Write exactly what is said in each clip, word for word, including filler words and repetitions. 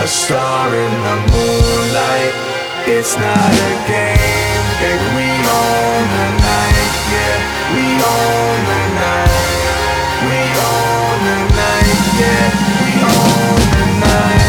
a star in the moonlight. It's not a game, baby, we own the night. Yeah, we own the night. We own the night, yeah, we own the night.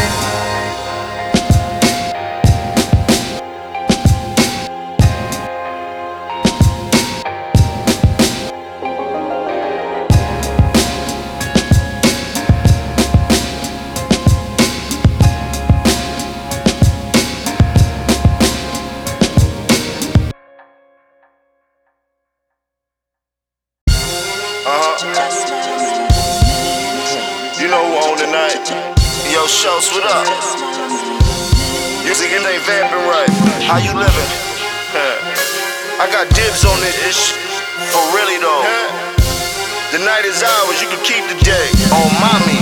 You know who own the night? Yo, Schultz, what up? You think it ain't vamping right? How you living? I got dibs on this ish. For really though. The night is ours, you can keep the day. On mommy.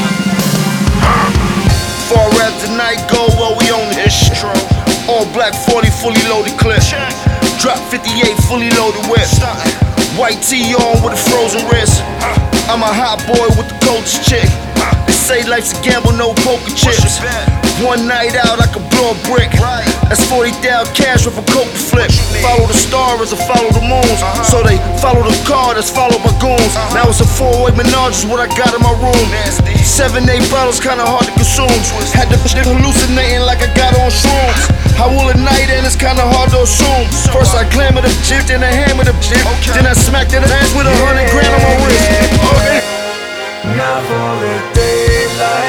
Far as the night go, well, we own this. All black forty, fully loaded clip. Drop fifty-eight, fully loaded whip. White tee on with a frozen wrist. I'm a hot boy with the coldest chick. They say life's a gamble, no poker chips. One night out, I could blow a brick. That's forty thousand cash with a coke flip. Follow the stars or follow the moons. So they follow the car that's follow my goons. Now it's a four-way menage is what I got in my room. Seven, eight bottles, kinda hard to consume. Had the shit hallucinating like I got on shrooms. How will a night end, it's kinda hard to assume. First I glamour the jip, then I hammer the jip. Then I smacked that ass with a hundred grand on my wrist. Okay. Now for the daylight.